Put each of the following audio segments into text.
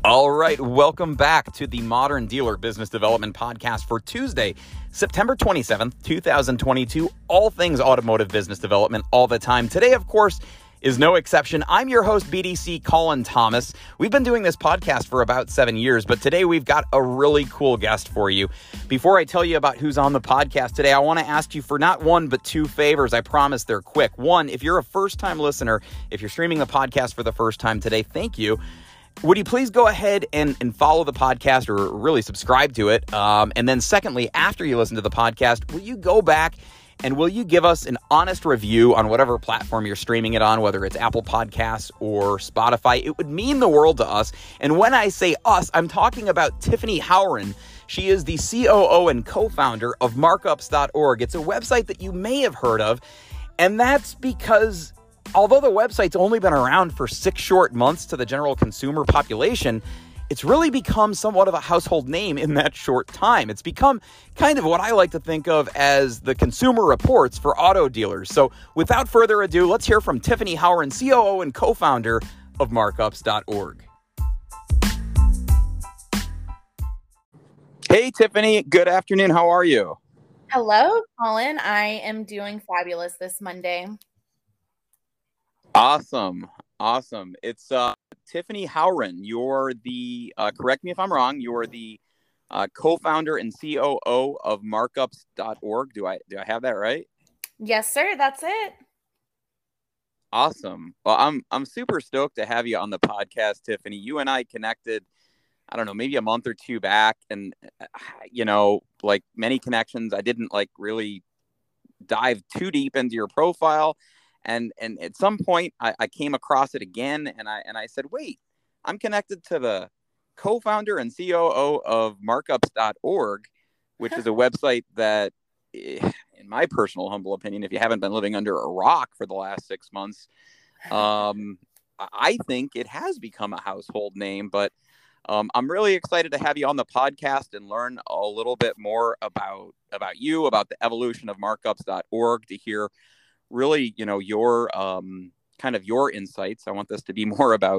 All right, welcome back to the Modern Dealer Business Development Podcast for Tuesday, September 27th, 2022. All things automotive business development all the time. Today, of course, is no exception. I'm your host, BDC Colin Thomas. We've been doing this podcast for about 7 years, but today we've got a really cool guest for you. Before I tell you about who's on the podcast today, I want to ask you for not one, but two favors. I promise they're quick. One, if you're a first-time listener, if you're streaming the podcast for the first time today, thank you. Would you please go ahead and follow the podcast or really subscribe to it? And then secondly, after you listen to the podcast, will you go back and will you give us an honest review on whatever platform you're streaming it on, whether it's Apple Podcasts or Spotify? It would mean the world to us. And when I say us, I'm talking about Tiffany Howren. She is the COO and co-founder of markups.org. It's a website that you may have heard of, and that's because although the website's only been around for 6 short months to the general consumer population, it's really become somewhat of a household name in that short time. It's become kind of what I like to think of as the Consumer Reports for auto dealers. So without further ado, let's hear from Tiffany Howren, COO and co-founder of markups.org. Hey, Tiffany. Good afternoon. How are you? Hello, Colin. I am doing fabulous this Monday. Awesome. It's Tiffany Howren. You're the, correct me if I'm wrong, you're the co-founder and COO of markups.org. Do I have that right? Yes, sir. That's it. Awesome. Well, I'm super stoked to have you on the podcast, Tiffany. You and I connected, I don't know, maybe a month or two back. And, like many connections, I didn't really dive too deep into your profile. And at some point, I came across it again, and I said, wait, I'm connected to the co-founder and COO of markups.org, which is a website that, in my personal humble opinion, if you haven't been living under a rock for the last 6 months, I think it has become a household name. But I'm really excited to have you on the podcast and learn a little bit more about you, about the evolution of markups.org, to hear really, your kind of your insights. I want this to be more about,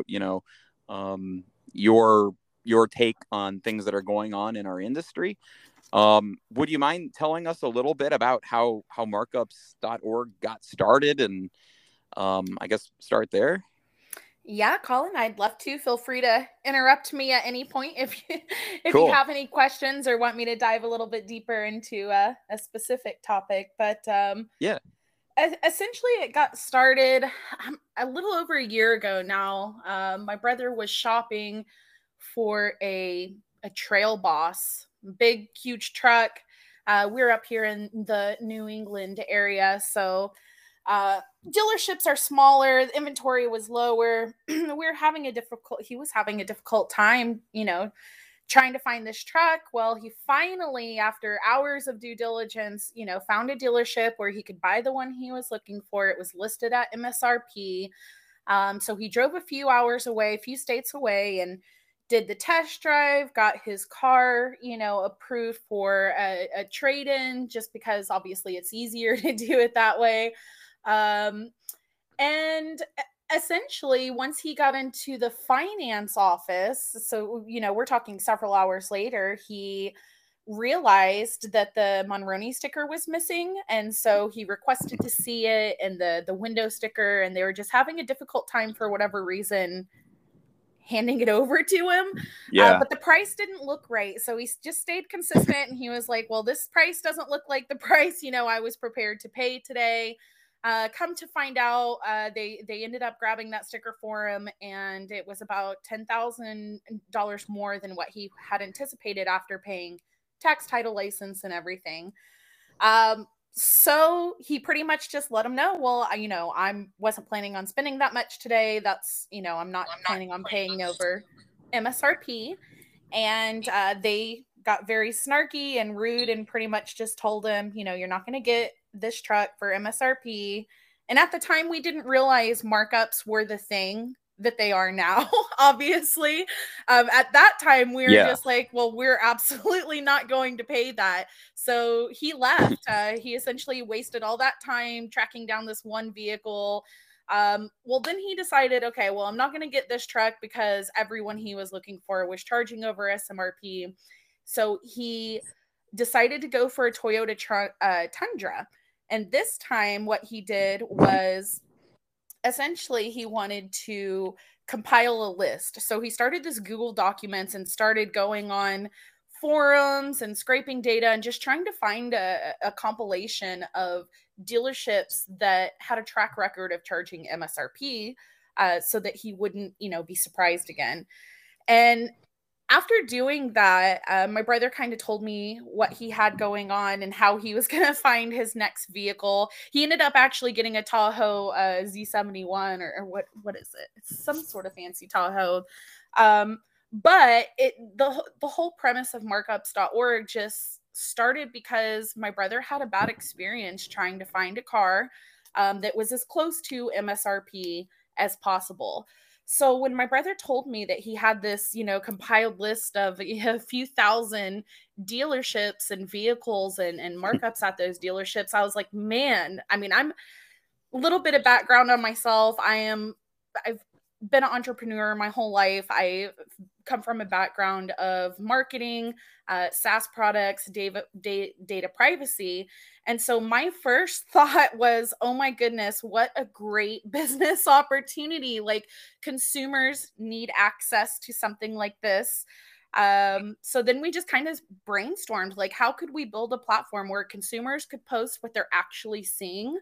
your take on things that are going on in our industry. Would you mind telling us a little bit about how markups.org got started, and I guess start there? Yeah, Colin, I'd love to. Feel free to interrupt me at any point if Cool. you have any questions or want me to dive a little bit deeper into a specific topic. But Yeah. essentially, it got started a little over a year ago now. My brother was shopping for a Trail Boss, big, huge truck. We're up here in the New England area, so dealerships are smaller. The inventory was lower. He was having a difficult time, trying to find this truck. Well, he finally, after hours of due diligence, found a dealership where he could buy the one he was looking for. It was listed at MSRP. So he drove a few states away, and did the test drive, got his car, approved for a trade-in, just because obviously it's easier to do it that way. And essentially, once he got into the finance office, so, we're talking several hours later, he realized that the Monroney sticker was missing. And so he requested to see it, and the window sticker, and they were just having a difficult time for whatever reason handing it over to him. Yeah. But the price didn't look right. So he just stayed consistent, and he was like, well, this price doesn't look like the price, I was prepared to pay today. Come to find out, they ended up grabbing that sticker for him, and it was about $10,000 more than what he had anticipated after paying tax, title, license, and everything. So he pretty much just let him know, well, I wasn't planning on spending that much today. That's, I'm not planning on paying over MSRP. And they got very snarky and rude and pretty much just told him, you're not going to get this truck for MSRP. And at the time, we didn't realize markups were the thing that they are now, obviously. At that time, we were just like, well, we're absolutely not going to pay that. So he left. He essentially wasted all that time tracking down this one vehicle. Well, then he decided, okay, well, I'm not going to get this truck because everyone he was looking for was charging over SMRP. So he decided to go for a Toyota Tundra. And this time, what he did was essentially he wanted to compile a list. So he started this Google Documents and started going on forums and scraping data and just trying to find a compilation of dealerships that had a track record of charging MSRP, so that he wouldn't, be surprised again. And after doing that, my brother kind of told me what he had going on and how he was going to find his next vehicle. He ended up actually getting a Tahoe Z71, or what is it? It's some sort of fancy Tahoe. But the whole premise of markups.org just started because my brother had a bad experience trying to find a car that was as close to MSRP as possible. So when my brother told me that he had this, compiled list of a few thousand dealerships and vehicles and markups at those dealerships, I was like, man, I mean, I'm a little bit of background on myself. I've been an entrepreneur my whole life. I come from a background of marketing, SaaS products, data privacy. And so my first thought was, oh my goodness, what a great business opportunity. Like, consumers need access to something like this. So then we just kind of brainstormed, like, how could we build a platform where consumers could post what they're actually seeing,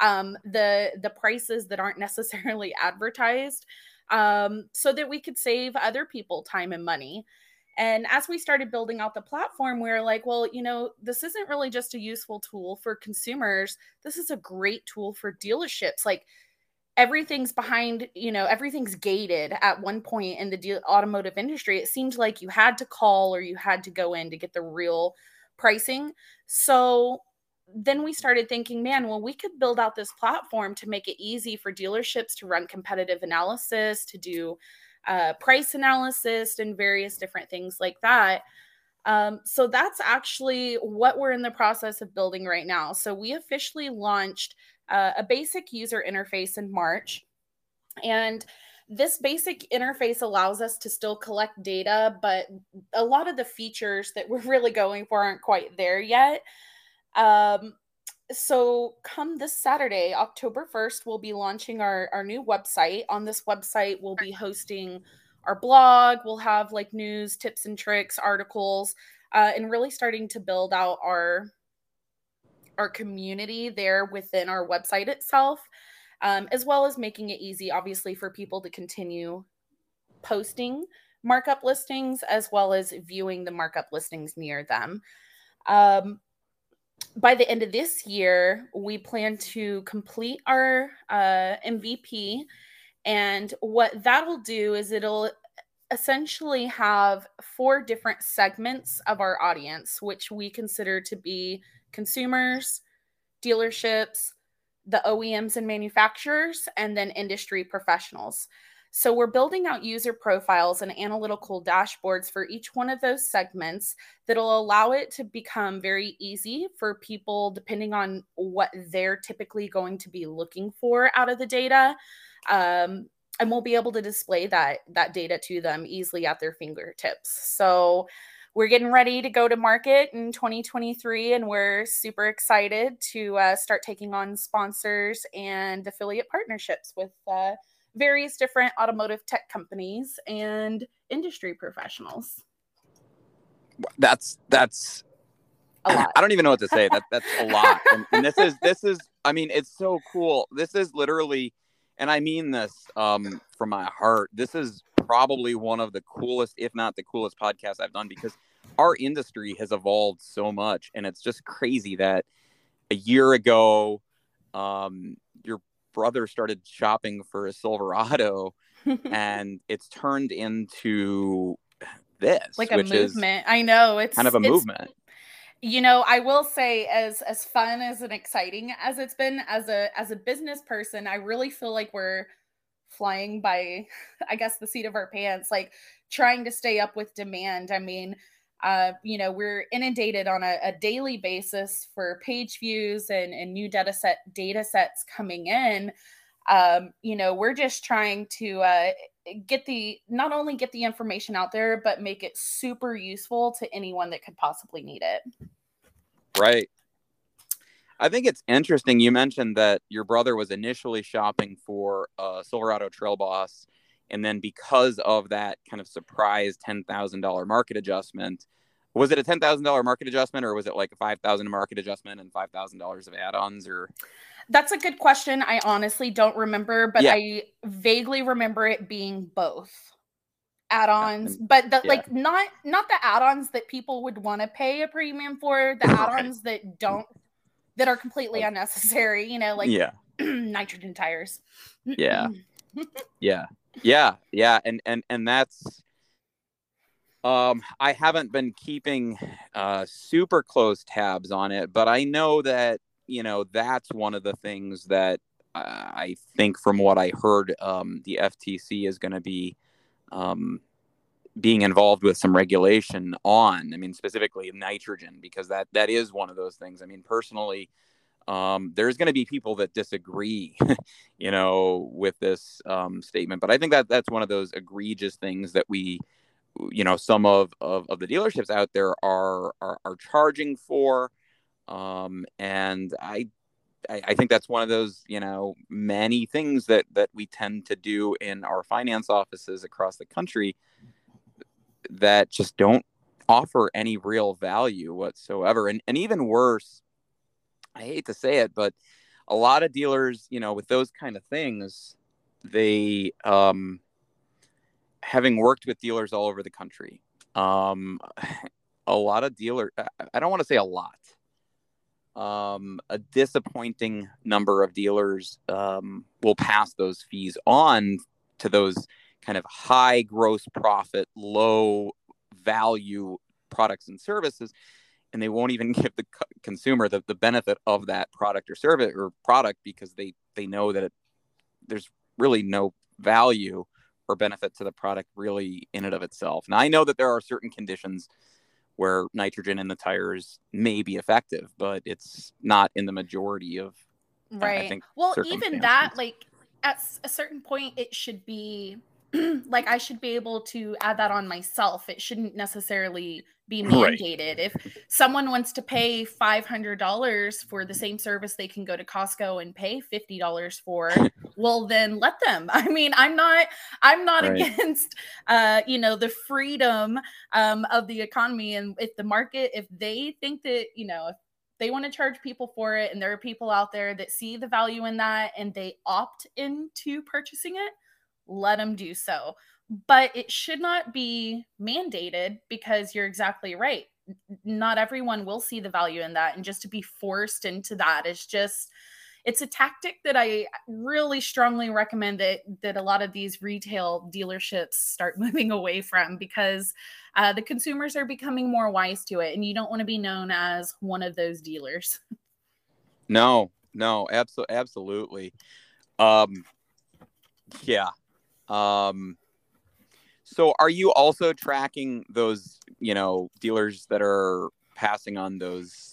the prices that aren't necessarily advertised, so that we could save other people time and money. And as we started building out the platform, we were like, well, this isn't really just a useful tool for consumers. This is a great tool for dealerships. Like, everything's behind, everything's gated at one point in the automotive industry. It seemed like you had to call or you had to go in to get the real pricing. So then we started thinking, man, well, we could build out this platform to make it easy for dealerships to run competitive analysis, to do price analysis and various different things like that. So that's actually what we're in the process of building right now. So we officially launched a basic user interface in March. And this basic interface allows us to still collect data, but a lot of the features that we're really going for aren't quite there yet. So come this Saturday, October 1st, we'll be launching our new website. On this website, we'll be hosting our blog. We'll have like news, tips and tricks, articles, and really starting to build out our community there within our website itself, as well as making it easy, obviously, for people to continue posting markup listings as well as viewing the markup listings near them. By the end of this year, we plan to complete our MVP. And what that'll do is it'll essentially have 4 different segments of our audience, which we consider to be consumers, dealerships, the OEMs and manufacturers, and then industry professionals. So we're building out user profiles and analytical dashboards for each one of those segments that'll allow it to become very easy for people, depending on what they're typically going to be looking for out of the data. And we'll be able to display that data to them easily at their fingertips. So we're getting ready to go to market in 2023, and we're super excited to start taking on sponsors and affiliate partnerships with various different automotive tech companies and industry professionals. That's a lot. I don't even know what to say. That's a lot. And this is, I mean, it's so cool. This is literally, and I mean this from my heart, this is probably one of the coolest, if not the coolest podcasts I've done, because our industry has evolved so much. And it's just crazy that a year ago, your brother started shopping for a Silverado and it's turned into this, like a movement. I know, it's kind of a movement. I will say, as fun as and exciting as it's been, as a business person, I really feel like we're flying by, I guess, the seat of our pants, like trying to stay up with demand. I mean, we're inundated on a daily basis for page views and new data sets coming in. We're just trying to not only get the information out there, but make it super useful to anyone that could possibly need it. Right. I think it's interesting. You mentioned that your brother was initially shopping for a Silverado Trail Boss, and then because of that kind of surprise $10,000 market adjustment, was it a $10,000 market adjustment, or was it like a $5,000 market adjustment and $5,000 of add-ons? Or that's a good question. I honestly don't remember, but yeah. I vaguely remember it being both add-ons, but like not the add-ons that people would want to pay a premium for, the add-ons that are completely unnecessary, like nitrogen tires. Yeah. And that's I haven't been keeping super close tabs on it, but I know that, that's one of the things that I think, from what I heard, the FTC is going to be being involved with some regulation on. I mean, specifically nitrogen, because that is one of those things. I mean, personally, there's going to be people that disagree, with this statement. But I think that that's one of those egregious things that we, some of the dealerships out there are charging for. And I think that's one of those, many things that we tend to do in our finance offices across the country that just don't offer any real value whatsoever. And even worse, I hate to say it, but a lot of dealers, with those kind of things, they, having worked with dealers all over the country, a lot of dealers, I don't want to say a lot, a disappointing number of dealers will pass those fees on to those kind of high gross profit, low value products and services, and they won't even give the consumer the benefit of that product or service or product, because they know that there's really no value or benefit to the product really in and of itself. Now, I know that there are certain conditions where nitrogen in the tires may be effective, but it's not in the majority of, right. I think, well, even that, like, at a certain point, it should be like, I should be able to add that on myself. It shouldn't necessarily be mandated. Right. If someone wants to pay $500 for the same service they can go to Costco and pay $50 for, well, then let them. I mean, I'm not right. against, the freedom of the economy. And if the market, if they think that, if they want to charge people for it, and there are people out there that see the value in that and they opt into purchasing it, let them do so. But it should not be mandated, because you're exactly right. Not everyone will see the value in that. And just to be forced into that is just, it's a tactic that I really strongly recommend that a lot of these retail dealerships start moving away from, because the consumers are becoming more wise to it. And you don't want to be known as one of those dealers. No, absolutely. Yeah. So are you also tracking those, dealers that are passing on those,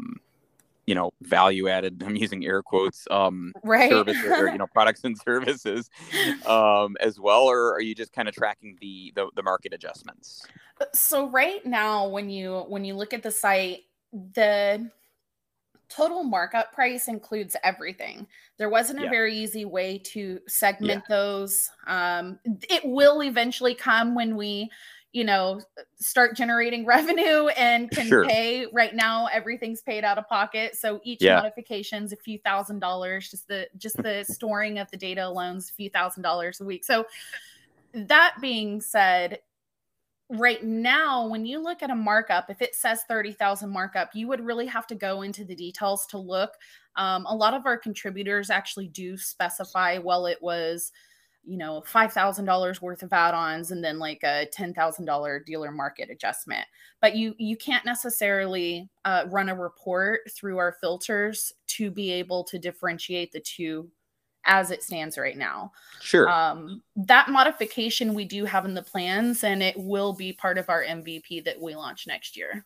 value added, I'm using air quotes, right. services or, products and services, as well? Or are you just kind of tracking the market adjustments? So right now, when you look at the site, the total markup price includes everything. There wasn't a very easy way to segment those. It will eventually come when we, start generating revenue and can pay. Right now, everything's paid out of pocket. So each modification's a few $1,000s. Just the storing of the data alone's a few $1,000s a week. So that being said, right now, when you look at a markup, if it says 30,000 markup, you would really have to go into the details to look. A lot of our contributors actually do specify, well, it was, $5,000 worth of add-ons and then like a $10,000 dealer market adjustment. But you can't necessarily run a report through our filters to be able to differentiate the two as it stands right now. Sure. That modification we do have in the plans, and it will be part of our MVP that we launch next year.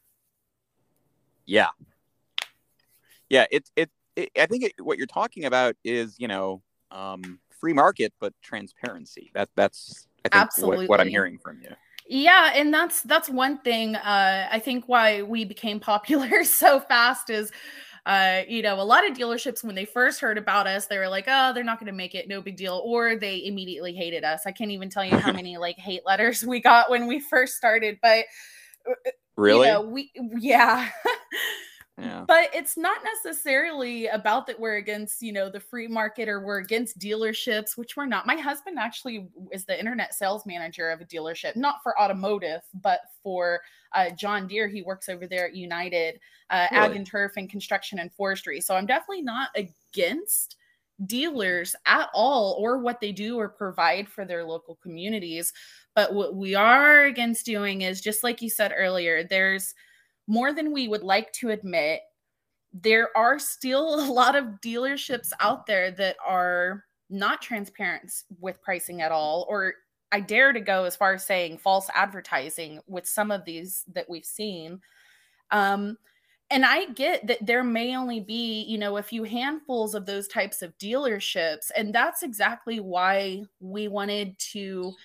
Yeah. I think what you're talking about is, free market, but transparency. That's I think what I'm hearing from you. Yeah, and that's one thing. I think why we became popular so fast is, a lot of dealerships when they first heard about us, they were like, "Oh, they're not going to make it, no big deal," or they immediately hated us. I can't even tell you how many like hate letters we got when we first started, but really, yeah. Yeah. But it's not necessarily about that we're against, the free market or we're against dealerships, which we're not. My husband actually is the internet sales manager of a dealership, not for automotive, but for John Deere. He works over there at United Ag and Turf and Construction and Forestry. So I'm definitely not against dealers at all or what they do or provide for their local communities. But what we are against doing is, just like you said earlier, there's more than we would like to admit, there are still a lot of dealerships out there that are not transparent with pricing at all, or I dare to go as far as saying false advertising with some of these that we've seen. And I get that there may only be, a few handfuls of those types of dealerships. And that's exactly why we wanted to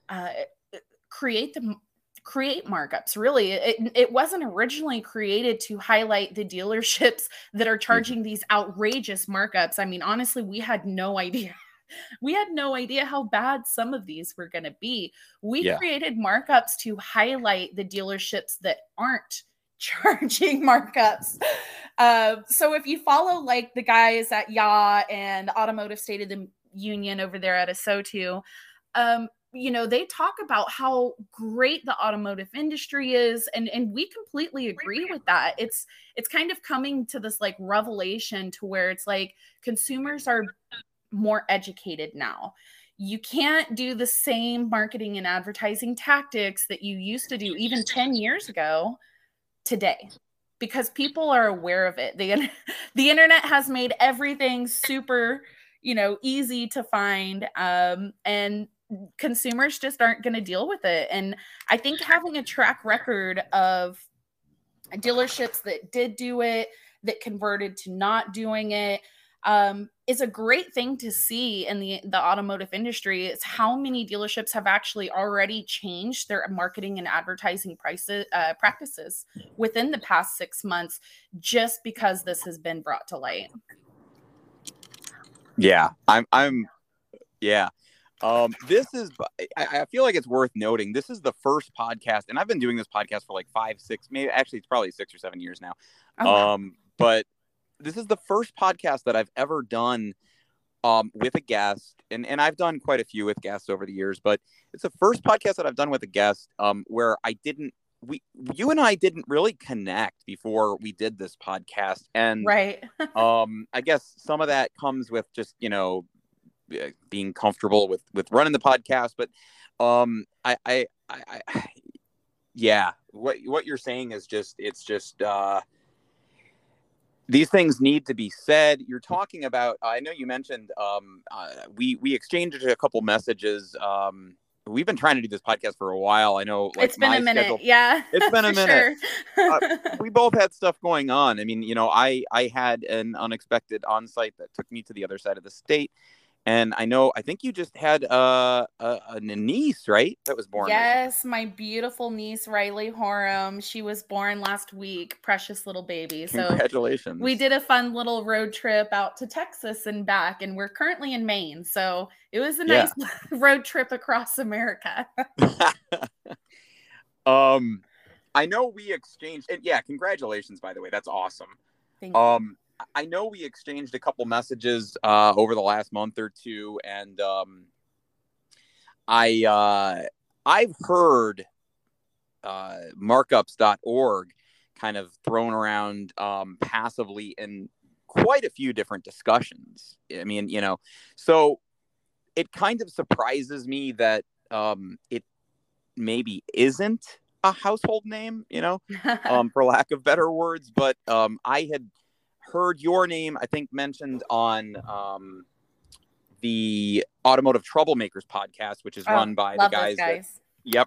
create markups. Really, it wasn't originally created to highlight the dealerships that are charging these outrageous markups. I mean, honestly, we had no idea how bad some of these were going to be. We created markups to highlight the dealerships that aren't charging markups. So if you follow like the guys at YA and Automotive State of the Union over there at ASOTU, they talk about how great the automotive industry is. And we completely agree with that. It's kind of coming to this like revelation to where it's like consumers are more educated now. You can't do the same marketing and advertising tactics that you used to do even 10 years ago today, because people are aware of it. The internet has made everything super, easy to find. And consumers just aren't going to deal with it. And I think having a track record of dealerships that did do it, that converted to not doing it, is a great thing to see in the automotive industry. It's how many dealerships have actually already changed their marketing and advertising practices within the past 6 months, just because this has been brought to light. Yeah, yeah. This is, I feel like it's worth noting, this is the first podcast, and I've been doing this podcast for like 5, 6, maybe actually it's probably 6 or 7 years now. But this is the first podcast that I've ever done with a guest, and I've done quite a few with guests over the years, but it's the first podcast that I've done with a guest where you and I didn't really connect before we did this podcast. And right. I guess some of that comes with just, being comfortable with running the podcast, but yeah, what you're saying is it's just these things need to be said. You're talking about, I know you mentioned we exchanged a couple messages. We've been trying to do this podcast for a while. I know, like, it's been a minute. Schedule, yeah, it's been a minute. Sure. We both had stuff going on. I mean, I had an unexpected on-site that took me to the other side of the state. And I think you just had a niece, right? That was born. Yes, my beautiful niece, Riley Horam. She was born last week. Precious little baby. Congratulations. So we did a fun little road trip out to Texas and back, and we're currently in Maine. So it was a nice road trip across America. I know we exchanged, and congratulations, by the way. That's awesome. Thank you. I know we exchanged a couple messages over the last month or two, and I've heard markups.org kind of thrown around passively in quite a few different discussions. I mean, so it kind of surprises me that it maybe isn't a household name, for lack of better words, but I had heard your name, I think, mentioned on the Automotive Troublemakers podcast, which is run by the guys.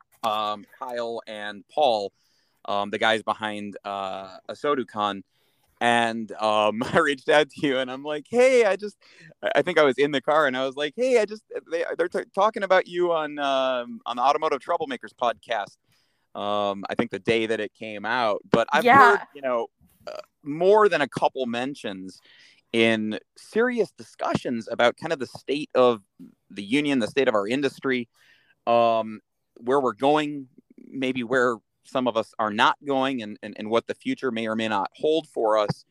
Kyle and Paul, the guys behind ASOTUCon. And I reached out to you, and I'm like, hey, I think I was in the car, and I was like, hey, they're talking about you on the Automotive Troublemakers podcast. I think the day that it came out, but I've heard, Yeah. more than a couple mentions in serious discussions about kind of the state of the union, the state of our industry, where we're going, maybe where some of us are not going, and what the future may or may not hold for us.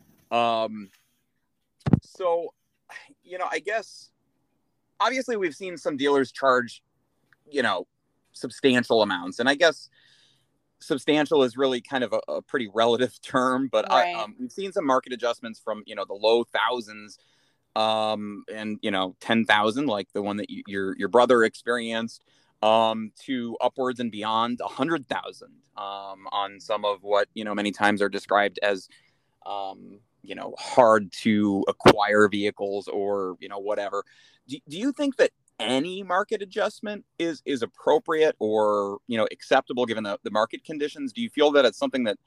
So, I guess obviously we've seen some dealers charge, substantial amounts, and I guess substantial is really kind of a pretty relative term, but Right. we've seen some market adjustments from, the low thousands, and 10,000, like the one that your brother experienced, to upwards and beyond 100,000, on some of what many times are described as hard to acquire vehicles, or whatever. Do you think that any market adjustment is appropriate, or acceptable given the market conditions? Do you feel that it's something that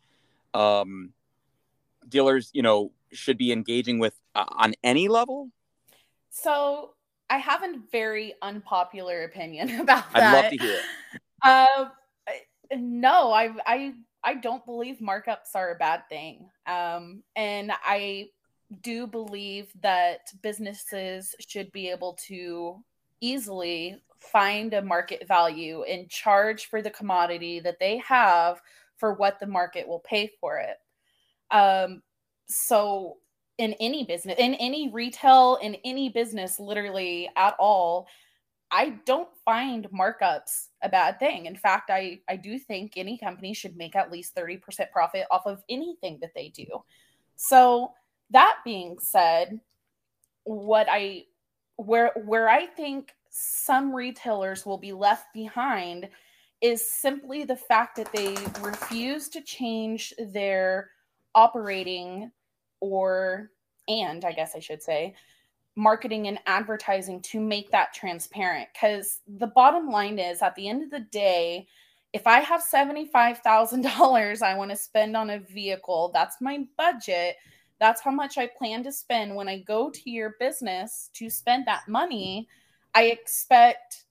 dealers should be engaging with on any level? So I have a very unpopular opinion about I'd love that. to hear it. Um, no, I don't believe markups are a bad thing. And I do believe that businesses should be able to easily find a market value and charge for the commodity that they have for what the market will pay for it. Um, so in any business, in any retail, in any business, literally at all, I don't find markups a bad thing. In fact, I do think any company should make at least 30% profit off of anything that they do. So that being said, what I where I think some retailers will be left behind is simply the fact that they refuse to change their operating, or and I guess I should say marketing and advertising to make that transparent. Because the bottom line is, at the end of the day, if I have $75,000 I want to spend on a vehicle, that's my budget. That's how much I plan to spend. When I go to your business to spend that money, I expect,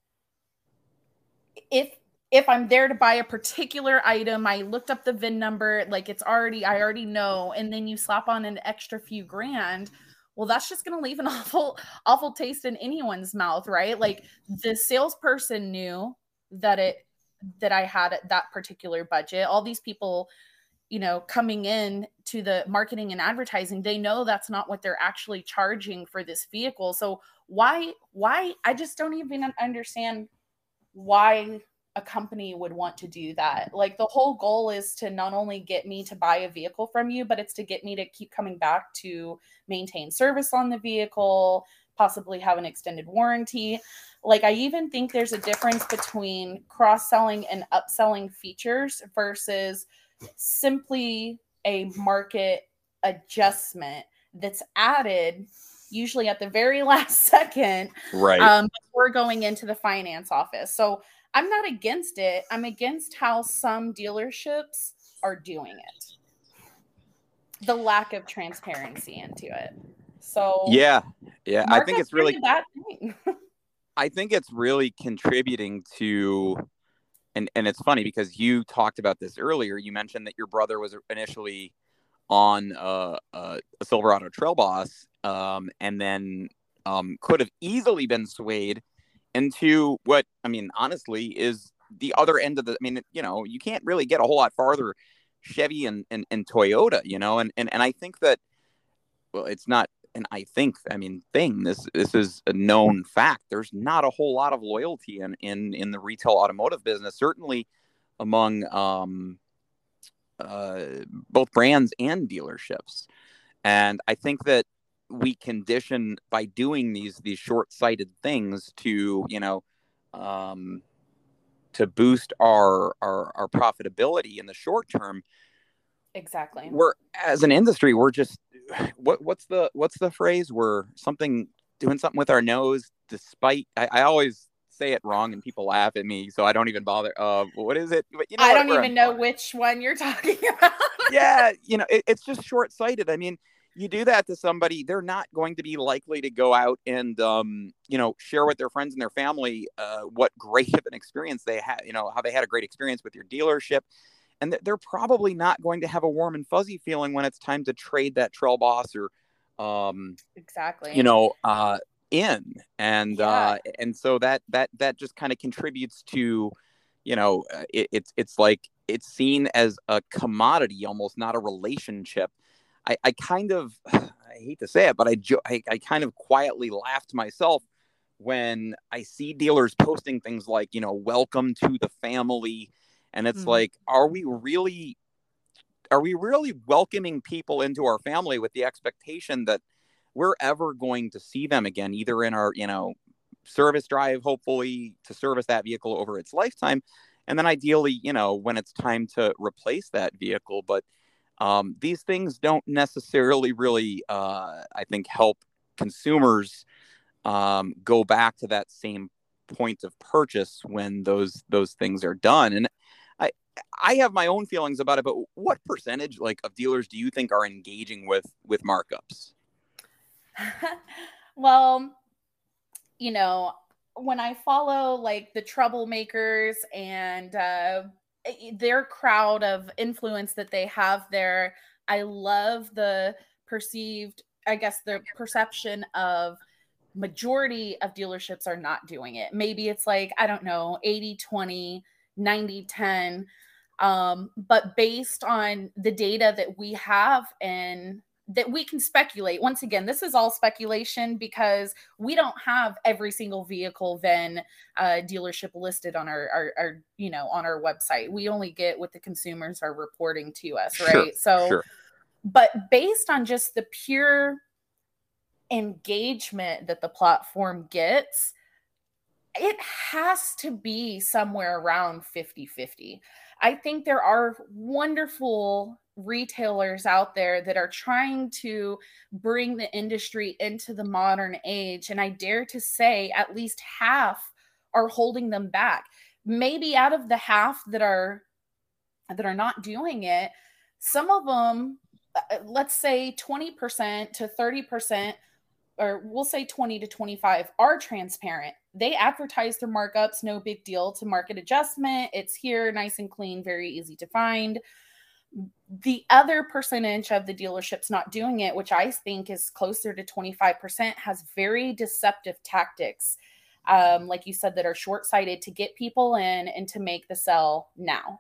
if I'm there to buy a particular item, I looked up the VIN number, like I already know, and then you slap on an extra few grand, well, that's just going to leave an awful taste in anyone's mouth, right? Like, the salesperson knew that I had that particular budget. All these people, coming in to the marketing and advertising, they know that's not what they're actually charging for this vehicle. So why I just don't even understand why a company would want to do that. Like, the whole goal is to not only get me to buy a vehicle from you, but it's to get me to keep coming back to maintain service on the vehicle, possibly have an extended warranty. Like, I even think there's a difference between cross-selling and upselling features versus simply a market adjustment that's added usually at the very last second, Right. before going into the finance office. So I'm not against it. I'm against how some dealerships are doing it. The lack of transparency into it. So Yeah. markups aren't a bad thing. I think it's really contributing to, and it's funny because you talked about this earlier. You mentioned that your brother was initially on a Silverado Trail Boss, and then could have easily been swayed into what, I mean, honestly, is the other end of the, I mean, you can't really get a whole lot farther, Chevy and Toyota, and I think that, well, it's not an I mean, thing. This is a known fact. There's not a whole lot of loyalty in the retail automotive business, certainly among both brands and dealerships. And I think that we condition by doing these short-sighted things to to boost our profitability in the short term. Exactly. We're, as an industry, we're just, what's the phrase? We're doing something with our nose, despite, I always say it wrong and people laugh at me, so I don't even bother. What is it? But you know I what? don't even know which one you're talking about. Yeah, it's just short-sighted. I mean, you do that to somebody, they're not going to be likely to go out and share with their friends and their family what great of an experience they had, how they had a great experience with your dealership. And they're probably not going to have a warm and fuzzy feeling when it's time to trade that trail boss or exactly. In. And so that just kind of contributes to, it's like it's seen as a commodity almost, not a relationship. I kind of, I hate to say it, but I kind of quietly laughed myself when I see dealers posting things like, welcome to the family. And it's like, are we really welcoming people into our family with the expectation that we're ever going to see them again, either in our, service drive, hopefully to service that vehicle over its lifetime. And then ideally, when it's time to replace that vehicle. But these things don't necessarily really, I think, help consumers go back to that same point of purchase when those things are done. And I have my own feelings about it, but what percentage of dealers do you think are engaging with markups? Well, when I follow the troublemakers and their crowd of influence that they have there, I love the perception of majority of dealerships are not doing it. Maybe it's I don't know, 80-20, 90-10. But based on the data that we have and that we can speculate, once again, this is all speculation because we don't have every single vehicle VIN dealership listed on our on our website. We only get what the consumers are reporting to us, right? Sure. But based on just the pure engagement that the platform gets, it has to be somewhere around 50-50. I think there are wonderful retailers out there that are trying to bring the industry into the modern age. And I dare to say at least half are holding them back. Maybe out of the half that are not doing it, some of them, let's say 20% to 30%, or we'll say 20 to 25, are transparent. They advertise their markups, no big deal, to market adjustment. It's here, nice and clean, very easy to find. The other percentage of the dealerships not doing it, which I think is closer to 25%, has very deceptive tactics, like you said, that are short-sighted to get people in and to make the sell now.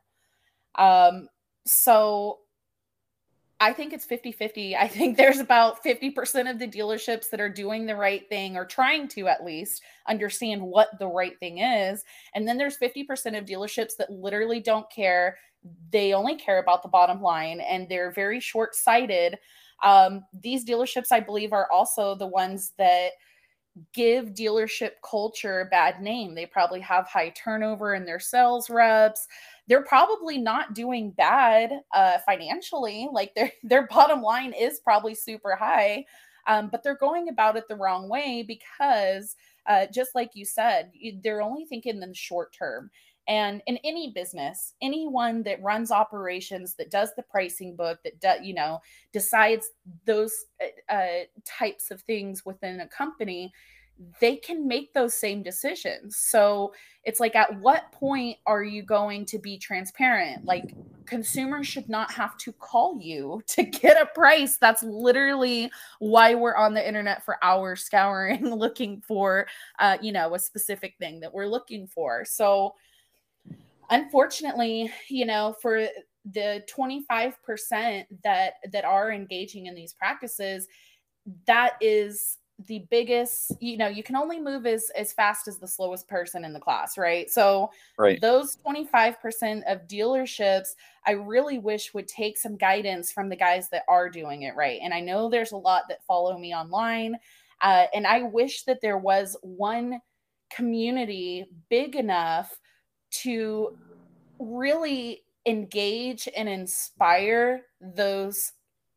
So I think it's 50-50. I think there's about 50% of the dealerships that are doing the right thing, or trying to at least understand what the right thing is. And then there's 50% of dealerships that literally don't care. They only care about the bottom line, and they're very short-sighted. These dealerships, I believe, are also the ones that give dealership culture a bad name. They probably have high turnover in their sales reps. They're probably not doing bad financially. Their bottom line is probably super high, but they're going about it the wrong way because, just like you said, they're only thinking in the short term. And in any business, anyone that runs operations, that does the pricing book, that decides those types of things within a company, they can make those same decisions. So it's at what point are you going to be transparent? Consumers should not have to call you to get a price. That's literally why we're on the internet for hours scouring, looking for, a specific thing that we're looking for. So unfortunately, for the 25% that are engaging in these practices, that is the biggest. You can only move as fast as the slowest person in the class, right? So Right. Those 25% of dealerships, I really wish would take some guidance from the guys that are doing it right. And I know there's a lot that follow me online, and I wish that there was one community big enough to really engage and inspire those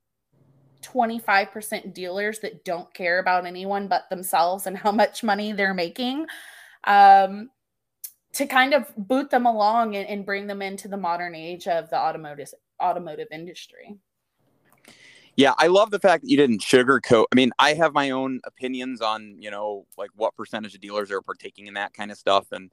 25% dealers that don't care about anyone but themselves and how much money they're making. to kind of boot them along and bring them into the modern age of the automotive industry. Yeah, I love the fact that you didn't sugarcoat. I mean, I have my own opinions on, like what percentage of dealers are partaking in that kind of stuff. And,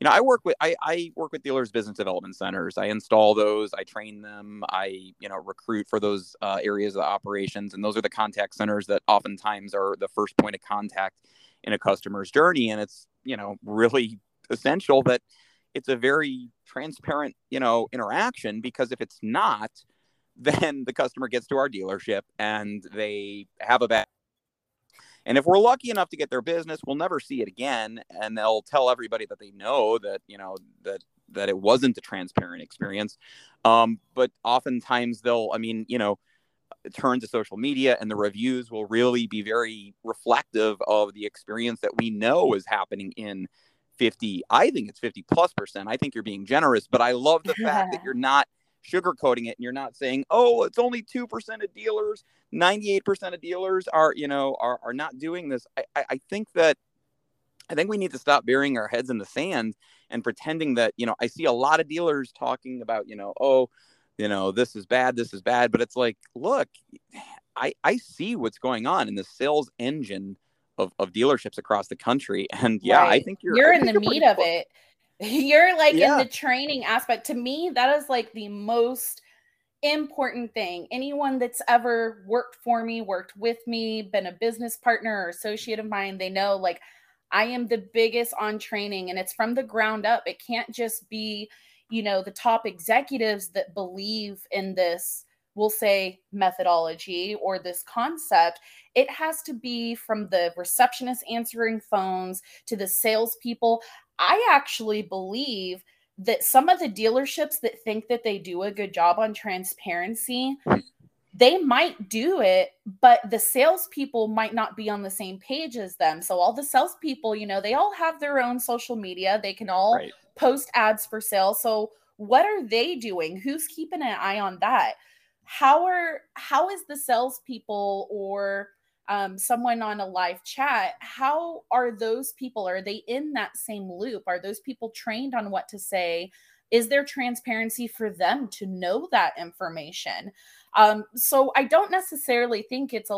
I work with dealers' business development centers. I install those, I train them, I, recruit for those areas of the operations. And those are the contact centers that oftentimes are the first point of contact in a customer's journey. And it's, really essential that it's a very transparent, interaction, because if it's not, then the customer gets to our dealership and they have a bad. And if we're lucky enough to get their business, we'll never see it again. And they'll tell everybody that they know that, that it wasn't a transparent experience. But oftentimes they'll, turn to social media, and the reviews will really be very reflective of the experience that we know is happening in 50. I think it's 50+%. I think you're being generous, but I love the fact that you're not sugarcoating it, and you're not saying, oh, it's only 2% of dealers, 98% of dealers are not doing this. I think we need to stop burying our heads in the sand and pretending that, I see a lot of dealers talking about, this is bad, but it's like, look, I see what's going on in the sales engine of dealerships across the country. And yeah, right. I think you're in the meat of it. You're like in the Yeah. training aspect. To me, that is like the most important thing. Anyone that's ever worked for me, worked with me, been a business partner or associate of mine, they know like I am the biggest on training, and it's from the ground up. It can't just be, the top executives that believe in this, we'll say, methodology or this concept. It has to be from the receptionist answering phones to the salespeople. I actually believe that some of the dealerships that think that they do a good job on transparency, they might do it, but the salespeople might not be on the same page as them. So all the salespeople, they all have their own social media. They can all post ads for sale. So what are they doing? Who's keeping an eye on that? How is the salespeople or someone on a live chat, how are those people? Are they in that same loop? Are those people trained on what to say? Is there transparency for them to know that information? So I don't necessarily think it's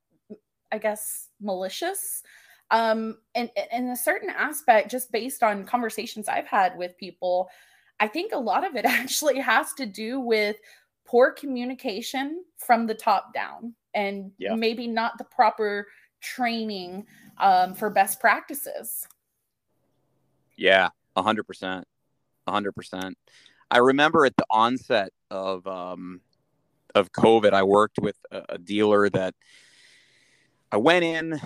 malicious. And in a certain aspect, just based on conversations I've had with people, I think a lot of it actually has to do with poor communication from the top down, and maybe not the proper training for best practices. Yeah, 100%. 100%. I remember at the onset of COVID, I worked with a dealer that I went in.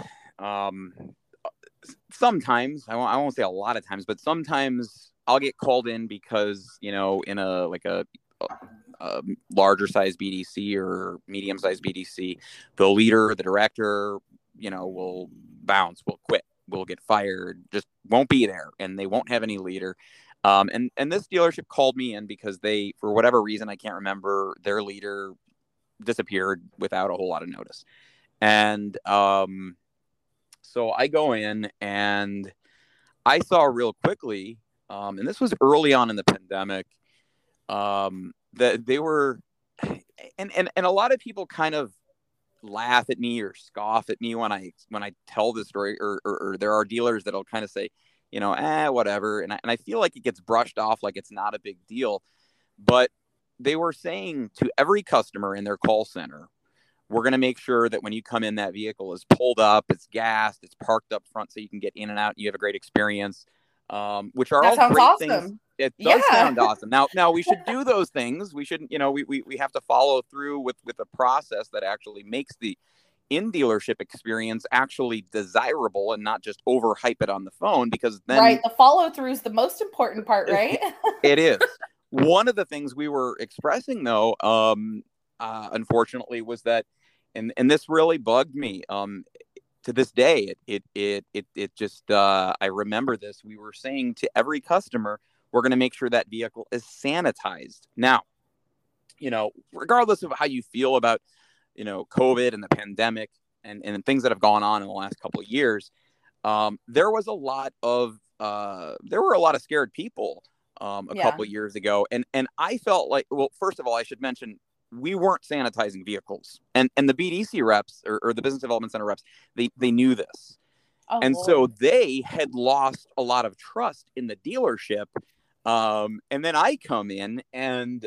Sometimes I won't say a lot of times, but sometimes I'll get called in because in a larger size BDC or medium size BDC, the leader, the director, will bounce, will quit, will get fired, just won't be there, and they won't have any leader. And this dealership called me in because they, for whatever reason, I can't remember, their leader disappeared without a whole lot of notice. And so I go in and I saw real quickly, and this was early on in the pandemic, that they were, and a lot of people kind of laugh at me or scoff at me when I tell this story, or there are dealers that'll kind of say, whatever. And I feel like it gets brushed off like it's not a big deal, but they were saying to every customer in their call center, we're going to make sure that when you come in, that vehicle is pulled up, it's gassed, it's parked up front so you can get in and out and you have a great experience. Which are all great awesome things. It does sound awesome. Now we should do those things. We shouldn't, we have to follow through with a process that actually makes the in dealership experience actually desirable and not just overhype it on the phone, because then the follow through is the most important part, right? It is. One of the things we were expressing though, unfortunately, was that, and this really bugged me. To this day, it just, I remember this. We were saying to every customer, we're going to make sure that vehicle is sanitized. Now, regardless of how you feel about, COVID and the pandemic and things that have gone on in the last couple of years, there was a lot of there were a lot of scared people a Yeah. couple years ago, and I felt like, well, first of all, I should mention we weren't sanitizing vehicles, and the BDC reps or the business development center reps, they knew this, Oh and so Lord. they had lost a lot of trust in the dealership. And then I come in, and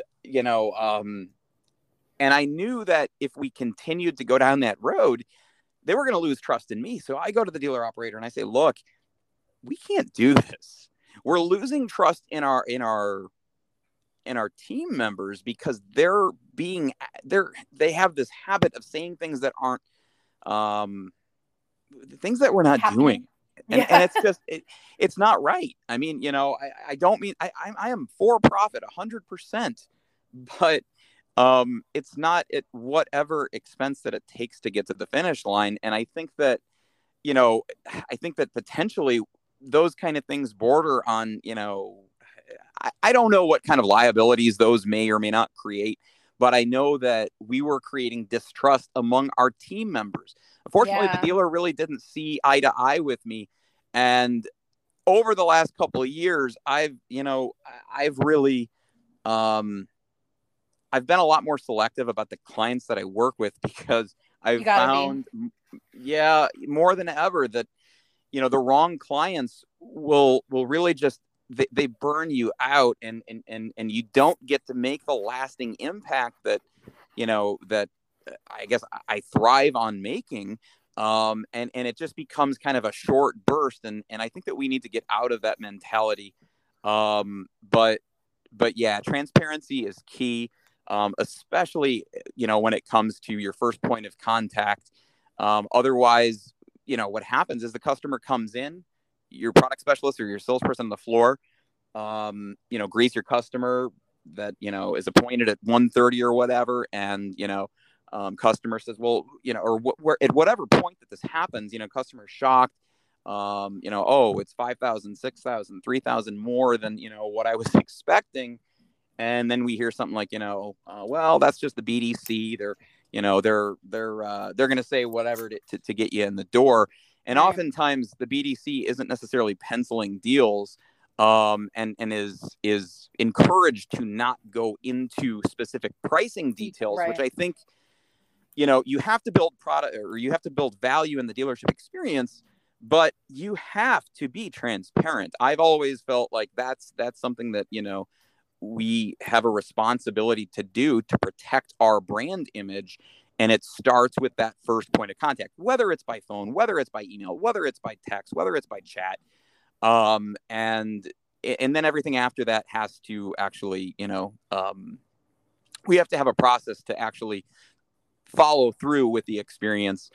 and I knew that if we continued to go down that road, they were going to lose trust in me. So I go to the dealer operator and I say, look, we can't do this. We're losing trust in our team members because they have this habit of saying things that aren't things that we're not Happening. doing. And Yeah. it's just it's not right. I mean, I don't mean I am for profit 100%, but it's not at whatever expense that it takes to get to the finish line. And I think that potentially those kind of things border on, I don't know what kind of liabilities those may or may not create, but I know that we were creating distrust among our team members. Unfortunately, the Yeah. dealer really didn't see eye to eye with me. And over the last couple of years, I've really, I've been a lot more selective about the clients that I work with because You I've gotta be. found, yeah, more than ever that, the wrong clients will really just, they burn you out, and you don't get to make the lasting impact that, that I guess I thrive on making. And it just becomes kind of a short burst. And I think that we need to get out of that mentality. But yeah, transparency is key. Especially, when it comes to your first point of contact. Otherwise, what happens is the customer comes in, your product specialist or your salesperson on the floor, greets your customer that, is appointed at 1:30 or whatever. And, customer says, well, or at whatever point that this happens, customer's shocked. Oh, it's 5,000, 6,000, 3,000 more than, what I was expecting. And then we hear something like, well, that's just the BDC. They're going to say whatever to get you in the door. And Right. oftentimes the BDC isn't necessarily penciling deals, and is encouraged to not go into specific pricing details, which Right. I think, you have to build product, or you have to build value in the dealership experience, but you have to be transparent. I've always felt like that's something that, we have a responsibility to do to protect our brand image. And it starts with that first point of contact, whether it's by phone, whether it's by email, whether it's by text, whether it's by chat. And then everything after that has to actually, we have to have a process to actually follow through with the experience.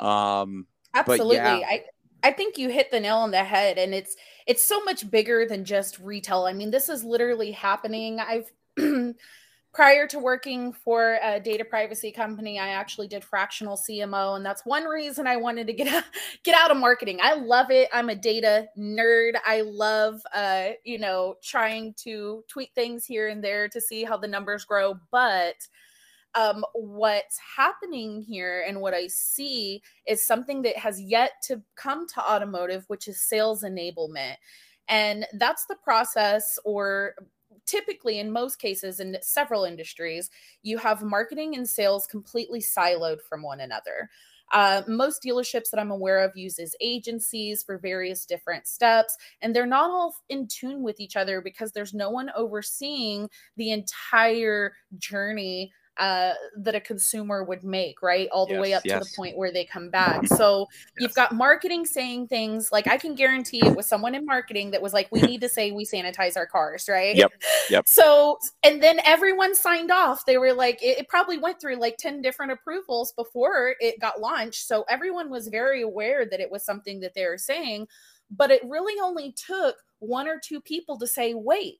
But yeah, Absolutely. I think you hit the nail on the head, and it's so much bigger than just retail. I mean, this is literally happening. I've prior to working for a data privacy company, I actually did fractional CMO, and that's one reason I wanted to get out of marketing. I love it. I'm a data nerd. I love trying to tweak things here and there to see how the numbers grow, but what's happening here and what I see is something that has yet to come to automotive, which is sales enablement. And that's the process, or typically in most cases in several industries, you have marketing and sales completely siloed from one another. Most dealerships that I'm aware of uses agencies for various different steps, and they're not all in tune with each other because there's no one overseeing the entire journey that a consumer would make, right? All the way yes, up to the yes, point where they come back. So you've yes. got marketing saying things like, I can guarantee it was someone in marketing that was like, we need to say we sanitize our cars, right? Yep, yep. So, and then everyone signed off. They were like, it probably went through like 10 different approvals before it got launched. So everyone was very aware that it was something that they were saying, but it really only took one or two people to say, wait,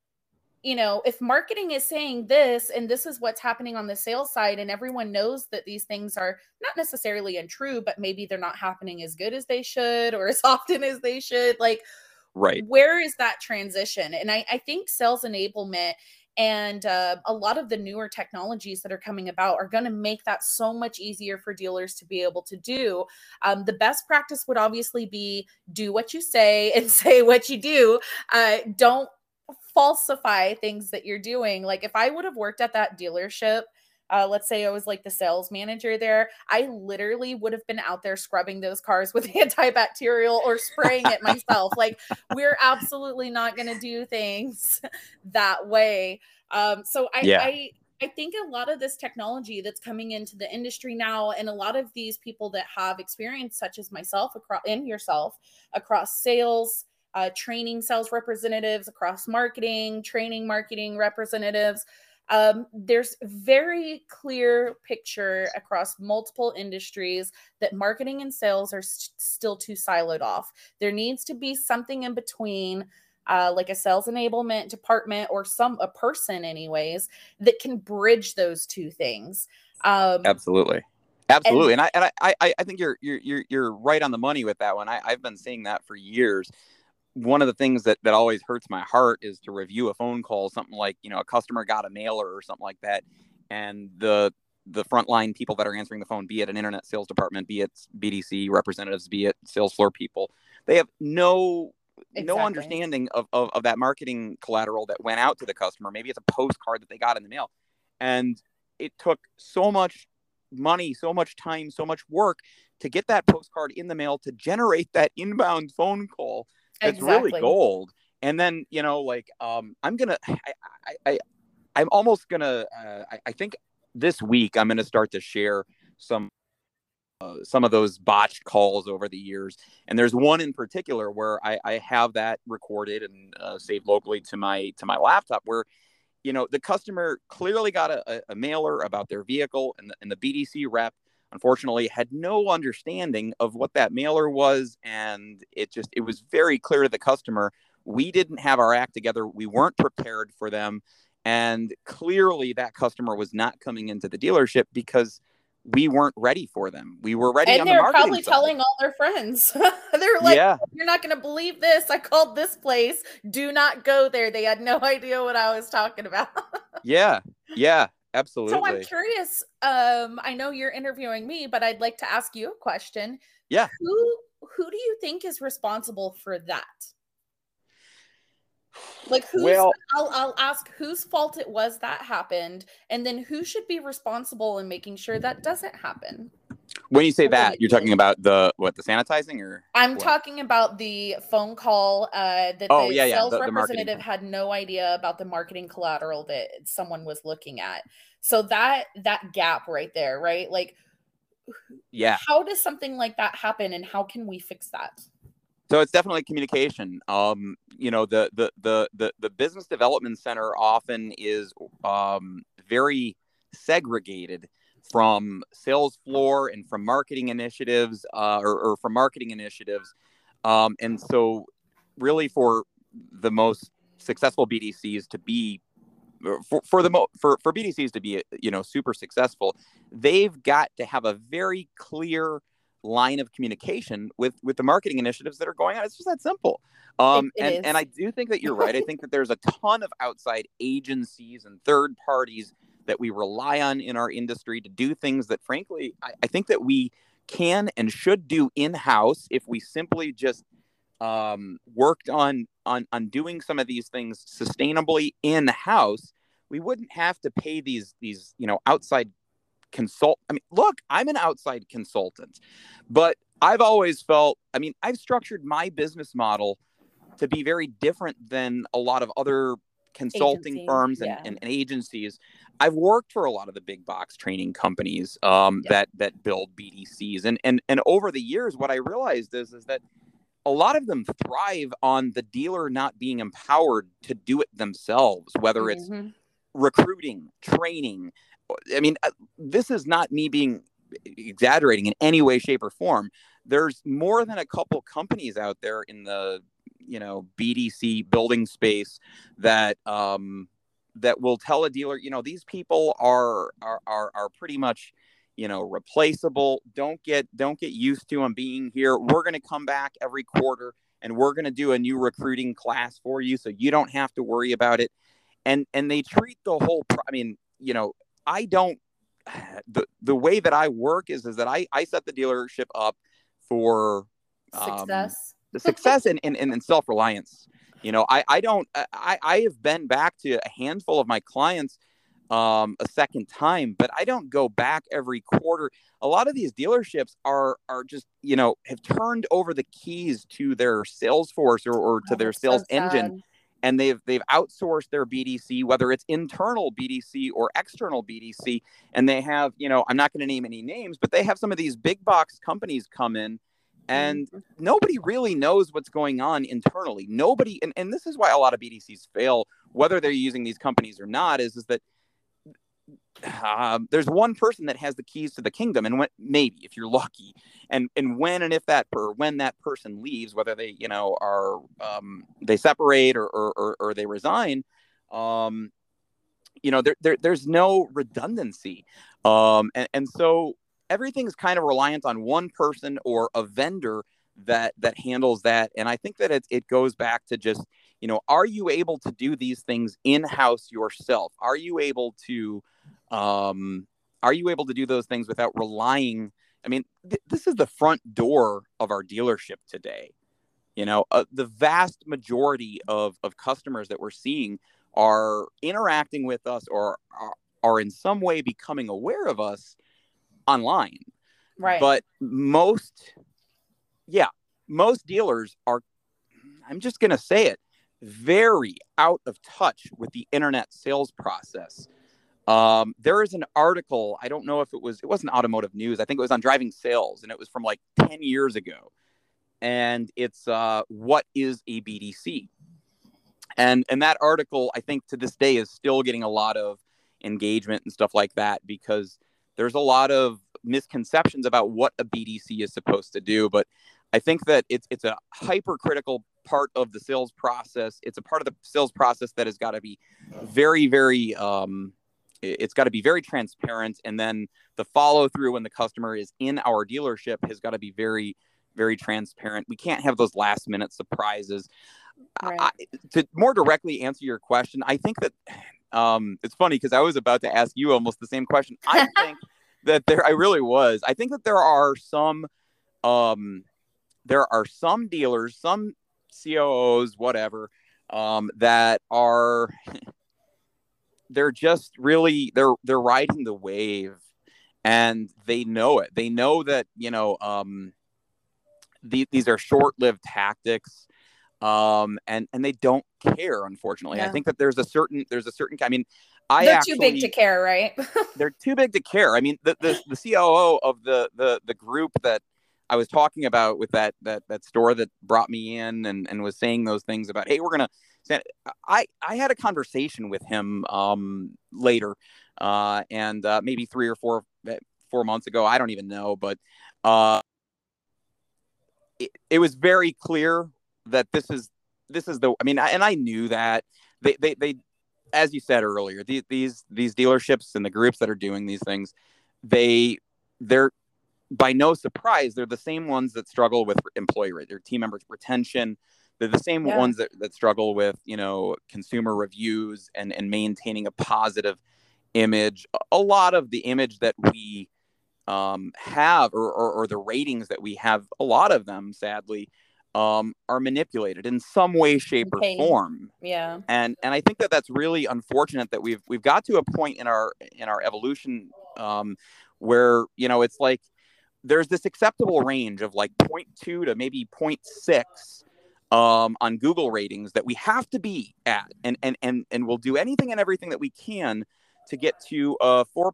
if marketing is saying this and this is what's happening on the sales side, and everyone knows that these things are not necessarily untrue, but maybe they're not happening as good as they should or as often as they should, like, Right. where is that transition? And I think sales enablement And a lot of the newer technologies that are coming about are going to make that so much easier for dealers to be able to do. The best practice would obviously be do what you say and say what you do. Don't falsify things that you're doing. Like if I would have worked at that dealership, let's say I was like the sales manager there, I literally would have been out there scrubbing those cars with antibacterial or spraying it myself. Like we're absolutely not going to do things that way. So Yeah. I think a lot of this technology that's coming into the industry now, and a lot of these people that have experience, such as myself and yourself, across sales, training sales representatives, across marketing, training marketing representatives, there's very clear picture across multiple industries that marketing and sales are still too siloed off. There needs to be something in between, like a sales enablement department or a person anyways, that can bridge those two things. Absolutely. And Absolutely. I think you're right on the money with that one. I've been saying that for years. One of the things that always hurts my heart is to review a phone call, something like, a customer got a mailer or something like that. And the frontline people that are answering the phone, be it an internet sales department, be it BDC representatives, be it sales floor people, they have no understanding of that marketing collateral that went out to the customer. Maybe it's a postcard that they got in the mail. And it took so much money, so much time, so much work to get that postcard in the mail to generate that inbound phone call. That's really gold. And then, I'm almost gonna, I think this week I'm going to start to share some of those botched calls over the years. And there's one in particular where I have that recorded and saved locally to my laptop where, the customer clearly got a mailer about their vehicle, and the BDC rep, unfortunately, had no understanding of what that mailer was. And it was very clear to the customer, we didn't have our act together. We weren't prepared for them. And clearly that customer was not coming into the dealership because we weren't ready for them. We were ready on the marketing side. And they're probably telling all their friends. They're like, yeah, you're not going to believe this. I called this place. Do not go there. They had no idea what I was talking about. Yeah, absolutely. So I'm curious. I know you're interviewing me, but I'd like to ask you a question. Yeah. Who do you think is responsible for that? Like I'll ask whose fault it was that happened, and then who should be responsible in making sure that doesn't happen. When you say that, you're talking about the sanitizing, or I'm talking about the phone call that the sales representative had no idea about the marketing collateral that someone was looking at. So that gap right there, right? Like, yeah, how does something like that happen, and how can we fix that? So it's definitely communication. The business development center often is very segregated from sales floor and from marketing initiatives, or from marketing initiatives. And so really for the most successful BDCs to be for BDCs to be, super successful, they've got to have a very clear line of communication with the marketing initiatives that are going on. It's just that simple. And I do think that you're right. I think that there's a ton of outside agencies and third parties that we rely on in our industry to do things that, frankly, I think that we can and should do in-house if we simply just worked on doing some of these things sustainably in-house. We wouldn't have to pay these outside consult. I mean, look, I'm an outside consultant, but I've always felt, I've structured my business model to be very different than a lot of other consulting firms and agencies. I've worked for a lot of the big box training companies that build BDCs. And over the years, what I realized is that a lot of them thrive on the dealer not being empowered to do it themselves, whether it's recruiting, training. This is not me being exaggerating in any way, shape, or form. There's more than a couple companies out there in the BDC building space that will tell a dealer, these people are pretty much replaceable. Don't get used to them being here. We're going to come back every quarter and we're going to do a new recruiting class for you, so you don't have to worry about it. and they treat the whole. I mean, I don't. The way that I work is that I set the dealership up for Success. the success and self-reliance. I don't. I have been back to a handful of my clients a second time, but I don't go back every quarter. A lot of these dealerships are just, have turned over the keys to their sales force or to Oh, their that's so sales engine, sad. and they've outsourced their BDC, whether it's internal BDC or external BDC. And they have, I'm not going to name any names, but they have some of these big box companies come in, and Mhm. nobody really knows what's going on internally. Nobody, and this is why a lot of BDCs fail, whether they're using these companies or not, is that there's one person that has the keys to the kingdom, and maybe if you're lucky, and when and if when that person leaves, whether they are they separate or they resign, there's no redundancy, and so everything's kind of reliant on one person or a vendor that handles that. And I think that it goes back to just, are you able to do these things in-house yourself? Are you able to do those things without relying? I mean, this is the front door of our dealership today. The vast majority of customers that we're seeing are interacting with us or are in some way becoming aware of us online. Right. But most dealers are, I'm just going to say it, very out of touch with the internet sales process. There is an article, I don't know if it wasn't Automotive News. I think it was on Driving Sales, and it was from like 10 years ago. And it's what is a BDC? And that article, I think to this day, is still getting a lot of engagement and stuff like that, because there's a lot of misconceptions about what a BDC is supposed to do. But I think that it's a hypercritical part of the sales process. It's a part of the sales process that has got to be very, very it's got to be very transparent. And then the follow through when the customer is in our dealership has got to be very, very transparent. We can't have those last minute surprises. Right. To more directly answer your question, I think that it's funny because I was about to ask you almost the same question. I think that I think that there are some dealers, some COOs, whatever, that are they're just really they're riding the wave, and they know it. They know that these are short-lived tactics, and they don't care. Unfortunately, I think that there's a certain. I mean, they're too big to care, right? They're too big to care. I mean, the COO of the group that I was talking about with that store that brought me in and was saying those things about, hey, we're gonna. I had a conversation with him later, and maybe 3 or 4 months ago. I don't even know, but it was very clear that this is the. I mean, and I knew that they as you said earlier, these dealerships and the groups that are doing these things, they're by no surprise, they're the same ones that struggle with employee rate, their team members retention. They're the same ones that struggle with, consumer reviews and maintaining a positive image. A lot of the image that we have or the ratings that we have, a lot of them, sadly, are manipulated in some way, shape, or form. Yeah. And I think that that's really unfortunate that we've got to a point in our evolution where, it's like there's this acceptable range of like 0.2 to maybe 0.6 on Google ratings that we have to be at, and we'll do anything and everything that we can to get to 4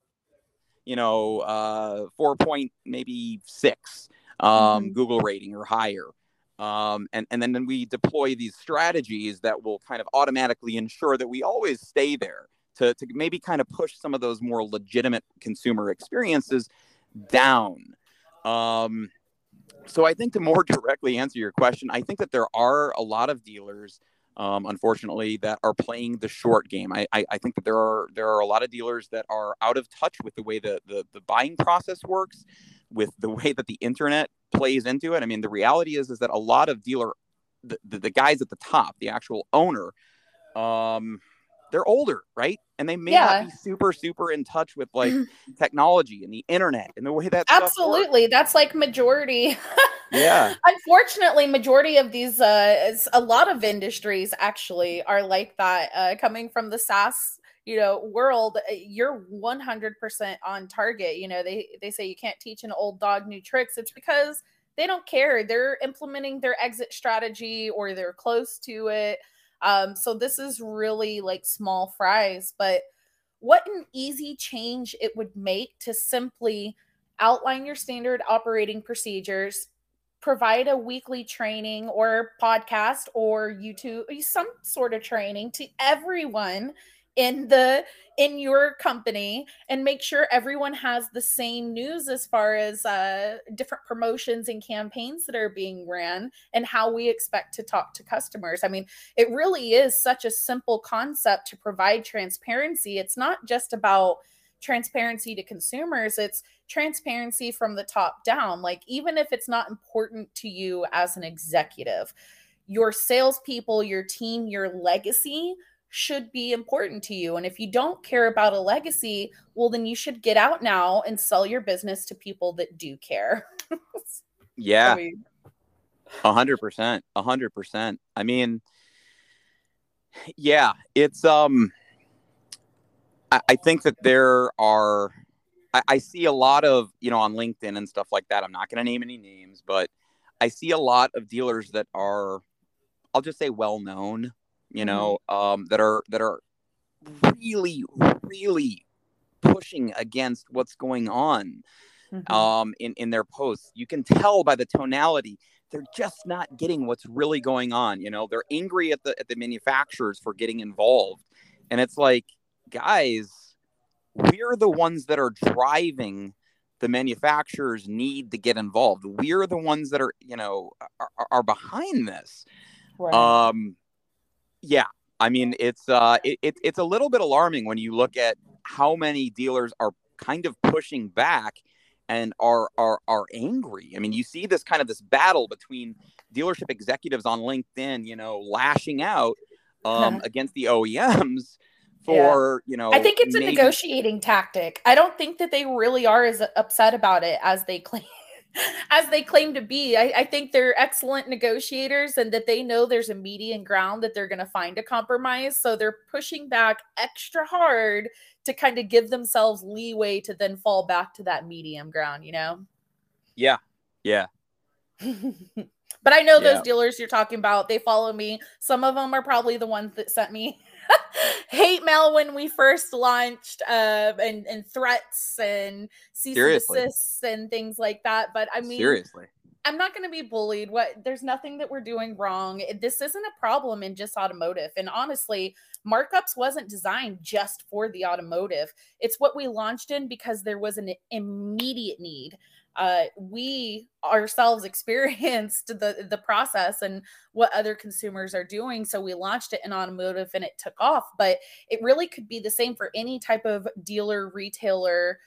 point maybe 6 Google rating or higher. And then we deploy these strategies that will kind of automatically ensure that we always stay there to maybe kind of push some of those more legitimate consumer experiences down. So I think to more directly answer your question, I think that there are a lot of dealers, unfortunately, that are playing the short game. I think that there are a lot of dealers that are out of touch with the way the buying process works, with the way that the internet plays into it. I mean, the reality is that a lot of the guys at the top, the actual owner, they're older, right? And they may not Yeah. be super, super in touch with like technology and the internet and the way that stuff works. Absolutely. That's like majority. Yeah. Unfortunately, majority of these, a lot of industries actually are like that. Coming from the SaaS, world, you're 100% on target. They say you can't teach an old dog new tricks. It's because they don't care. They're implementing their exit strategy or they're close to it. So this is really like small fries, but what an easy change it would make to simply outline your standard operating procedures, provide a weekly training or podcast or YouTube, some sort of training to everyone in your company, and make sure everyone has the same news as far as different promotions and campaigns that are being ran and how we expect to talk to customers. I mean, it really is such a simple concept to provide transparency. It's not just about transparency to consumers, it's transparency from the top down. Like, even if it's not important to you as an executive, your salespeople, your team, your legacy should be important to you. And if you don't care about a legacy, well, then you should get out now and sell your business to people that do care. Yeah. I mean, 100%. 100%. I mean, yeah, it's, I think that there are, I see a lot of, on LinkedIn and stuff like that. I'm not going to name any names, but I see a lot of dealers that are, I'll just say well known, that are really, really pushing against what's going on in their posts. You can tell by the tonality, they're just not getting what's really going on. They're angry at the manufacturers for getting involved. And it's like, guys, we're the ones that are driving the manufacturers need to get involved. We're the ones that are behind this. right. Yeah. I mean, it's a little bit alarming when you look at how many dealers are kind of pushing back and are angry. I mean, you see this battle between dealership executives on LinkedIn, lashing out against the OEMs for, I think it's a maybe. negotiating tactic. I don't think that they really are as upset about it as they claim to be. I think they're excellent negotiators and that they know there's a median ground that they're going to find a compromise. So they're pushing back extra hard to kind of give themselves leeway to then fall back to that medium ground, Yeah. Yeah. But I know those dealers you're talking about, they follow me. Some of them are probably the ones that sent me hate mail when we first launched, and threats and cease and desists and things like that. But I mean, seriously, I'm not going to be bullied. There's nothing that we're doing wrong. This isn't a problem in just automotive. And honestly, markups wasn't designed just for the automotive. It's what we launched in because there was an immediate need. We ourselves experienced the process and what other consumers are doing. So we launched it in automotive and it took off, but it really could be the same for any type of dealer, retailer,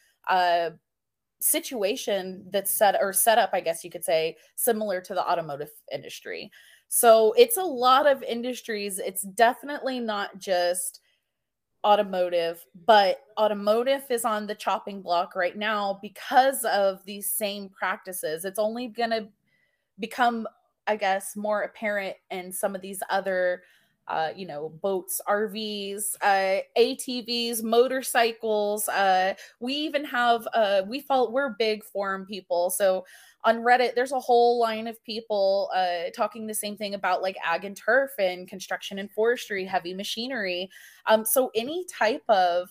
situation that's set up, I guess you could say, similar to the automotive industry. So it's a lot of industries. It's definitely not just automotive, but automotive is on the chopping block right now because of these same practices. It's only going to become, I guess, more apparent in some of these other boats, RVs, ATVs, motorcycles. We even have, we're big forum people. So on Reddit, there's a whole line of people talking the same thing about like ag and turf and construction and forestry, heavy machinery. So any type of,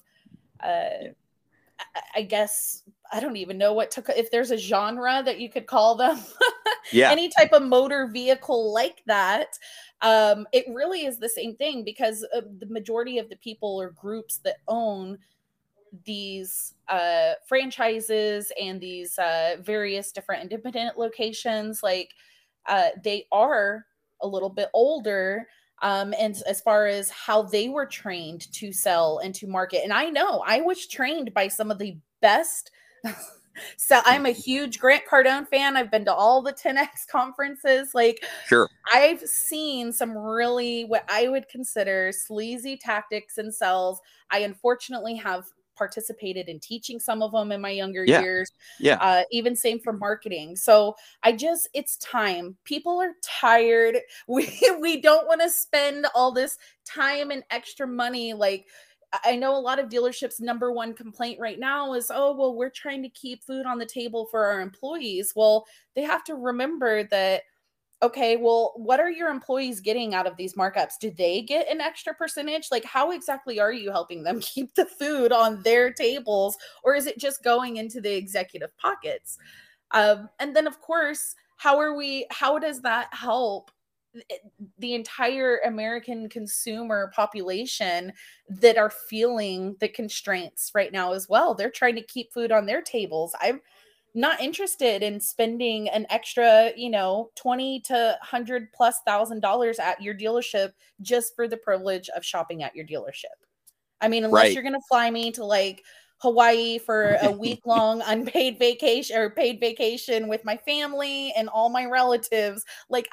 I guess, I don't even know if there's a genre that you could call them. Any type of motor vehicle like that. It really is the same thing because the majority of the people or groups that own these franchises and these various different independent locations, like they are a little bit older. And as far as how they were trained to sell and to market. And I know I was trained by some of the best So I'm a huge Grant Cardone fan. I've been to all the 10X conferences. Like, Sure. I've seen some really what I would consider sleazy tactics and sells. I unfortunately have participated in teaching some of them in my younger Yeah. years. Yeah. Even same for marketing. So it's time. People are tired. We don't want to spend all this time and extra money. Like, I know a lot of dealerships' number one complaint right now is, oh, well, we're trying to keep food on the table for our employees. Well, they have to remember that, okay, well, what are your employees getting out of these markups? Do they get an extra percentage? Like, how exactly are you helping them keep the food on their tables? Or is it just going into the executive pockets? And then, of course, how does that help the entire American consumer population that are feeling the constraints right now as well? They're trying to keep food on their tables. I'm not interested in spending an extra, 20 to 100 plus $1,000 at your dealership just for the privilege of shopping at your dealership. I mean, unless Right. you're going to fly me to like Hawaii for a week long unpaid vacation or paid vacation with my family and all my relatives. Like,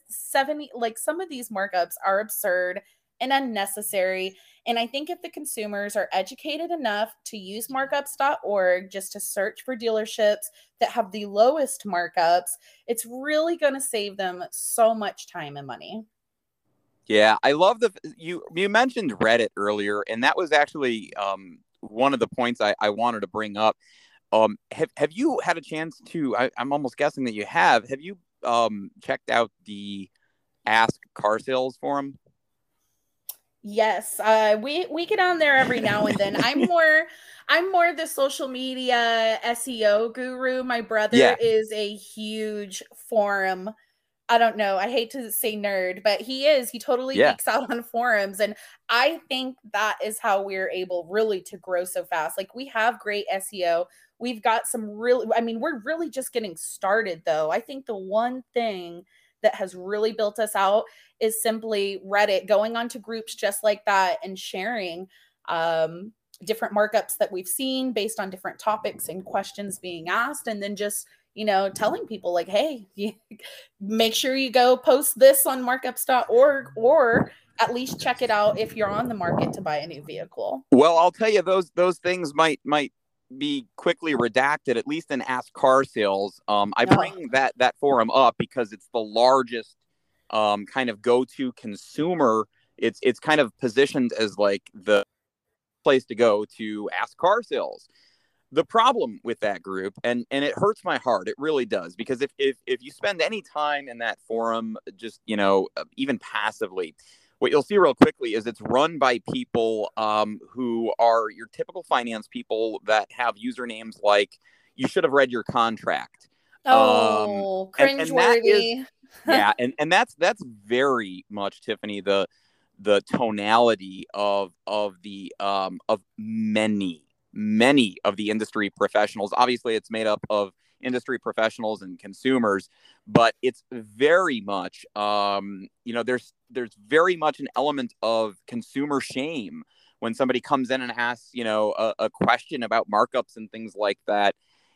some of these markups are absurd and unnecessary. And I think if the consumers are educated enough to use markups.org just to search for dealerships that have the lowest markups, it's really going to save them so much time and money. Yeah, I love you mentioned Reddit earlier, and that was actually one of the points I wanted to bring up. Have you had a chance to? I'm almost guessing that you have. Have you checked out the Ask Car Sales forum? Yes, we get on there every now and then. I'm more the social media SEO guru. My brother Yeah, is a huge forum. I don't know. I hate to say nerd, but he is. He totally yeah, geeks out on forums. And I think that is how we're able really to grow so fast. Like, we have great SEO. We've got we're really just getting started, though. I think the one thing that has really built us out is simply Reddit, going onto groups just like that and sharing different markups that we've seen based on different topics and questions being asked. And then just, telling people like, hey, make sure you go post this on markups.org, or at least check it out if you're on the market to buy a new vehicle. Well, I'll tell you, those things might be quickly redacted, at least in Ask Car Sales. I bring that forum up because it's the largest kind of go-to consumer. It's kind of positioned as like the place to go to ask car sales. The problem with that group, and it hurts my heart, it really does, because if you spend any time in that forum, just even passively, what you'll see real quickly is it's run by people who are your typical finance people that have usernames like "you should have read your contract." Oh, And that is, cringeworthy. yeah, and that's very much, Tiffany, the tonality of the of many of the industry professionals. Obviously, it's made up of industry professionals and consumers, but it's very much, there's very much an element of consumer shame when somebody comes in and asks, a question about markups and things like that.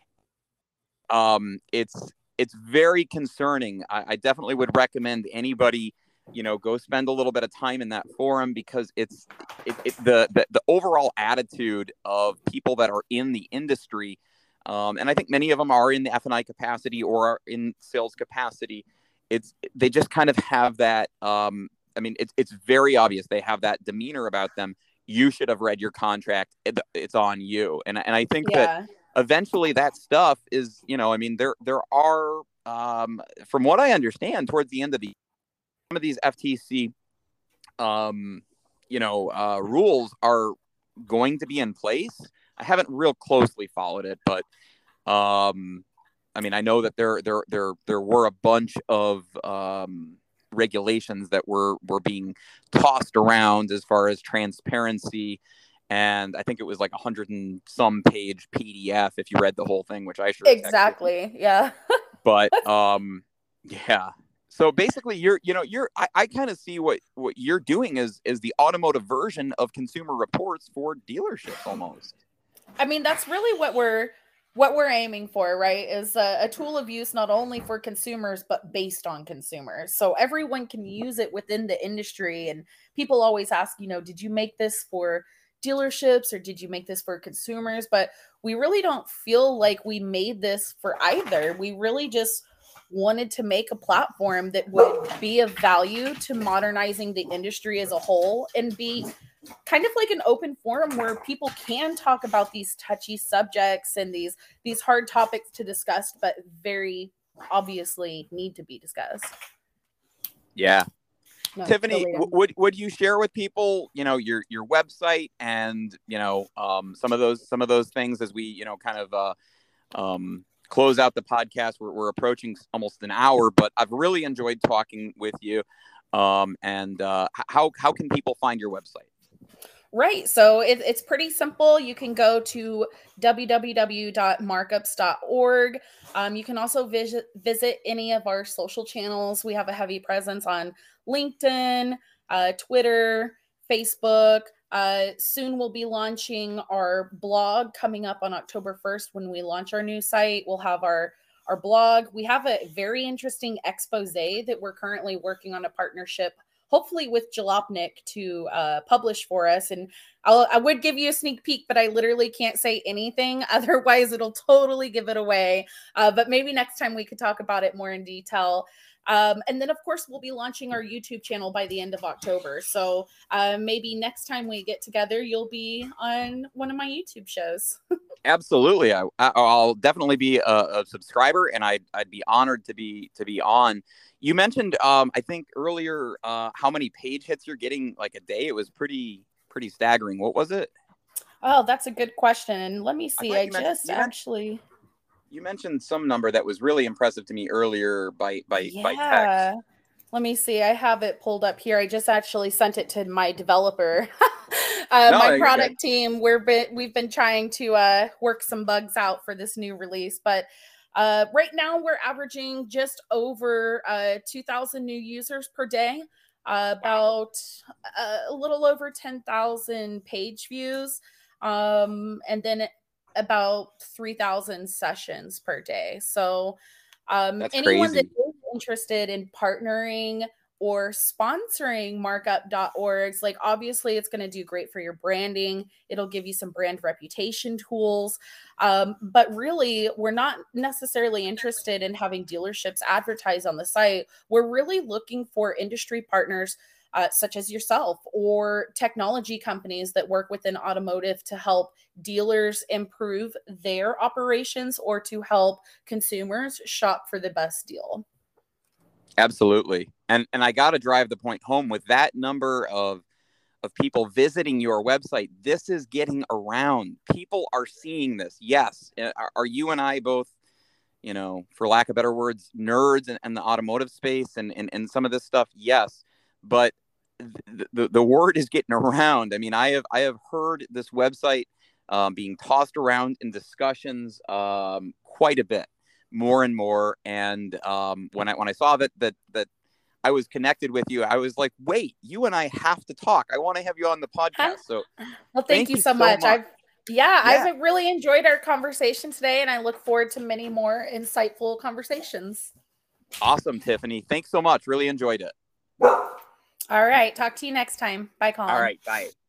It's very concerning. I definitely would recommend anybody, go spend a little bit of time in that forum, because the overall attitude of people that are in the industry, and I think many of them are in the F&I capacity or are in sales capacity. They just kind of have that. It's very obvious they have that demeanor about them. You should have read your contract. It's on you. And I think that Yeah. eventually that stuff is, there are, from what I understand, towards the end of some of these FTC, rules are going to be in place. I haven't real closely followed it, but I know that there were a bunch of regulations that were being tossed around as far as transparency. And I think it was like 100 and some page PDF if you read the whole thing, which I sure as heck didn't. Exactly. Yeah. But yeah. So basically, I kind of see what you're doing is the automotive version of Consumer Reports for dealerships almost. I mean, that's really what we're what we're aiming for, right, is a tool of use not only for consumers, but based on consumers. So everyone can use it within the industry. And people always ask, did you make this for dealerships or did you make this for consumers? But we really don't feel like we made this for either. We really just wanted to make a platform that would be of value to modernizing the industry as a whole and be kind of like an open forum where people can talk about these touchy subjects and these hard topics to discuss, but very obviously need to be discussed. Yeah. No, Tiffany, would you share with people, your website and, some of those things as we, kind of close out the podcast? We're approaching almost an hour, but I've really enjoyed talking with you. And how can people find your website? Right. So it's pretty simple. You can go to www.markups.org. You can also visit any of our social channels. We have a heavy presence on LinkedIn, Twitter, Facebook. Soon we'll be launching our blog coming up on October 1st when we launch our new site. We'll have our blog. We have a very interesting expose that we're currently working on a partnership, hopefully with Jalopnik, to publish for us. And I would give you a sneak peek, but I literally can't say anything. Otherwise, it'll totally give it away. But maybe next time we could talk about it more in detail. And then, of course, we'll be launching our YouTube channel by the end of October. So maybe next time we get together, you'll be on one of my YouTube shows. Absolutely. I'll definitely be a subscriber, and I'd be honored to be on. You mentioned, I think earlier, how many page hits you're getting like a day. It was pretty staggering. What was it? Oh, that's a good question. Let me see. You mentioned some number that was really impressive to me earlier by text. Let me see. I have it pulled up here. I just actually sent it to my developer. My product team. We've been trying to work some bugs out for this new release, but right now we're averaging just over 2,000 new users per day, about a little over 10,000 page views, and then about 3,000 sessions per day. So anyone that is interested in partnering or sponsoring markup.org, like obviously it's going to do great for your branding. It'll give you some brand reputation tools. But really, we're not necessarily interested in having dealerships advertise on the site. We're really looking for industry partners such as yourself or technology companies that work within automotive to help dealers improve their operations or to help consumers shop for the best deal. Absolutely. And I got to drive the point home with that number of people visiting your website. This is getting around. People are seeing this. Yes. Are you and I both, for lack of better words, nerds in the automotive space and some of this stuff? Yes. But the word is getting around. I mean, I have heard this website being tossed around in discussions quite a bit, more and more. And when I saw that I was connected with you, I was like, wait, you and I have to talk. I want to have you on the podcast. So well, thank you so much. I've really enjoyed our conversation today, and I look forward to many more insightful conversations. Awesome, Tiffany. Thanks so much. Really enjoyed it. All right. Talk to you next time. Bye, Colin. All right. Bye.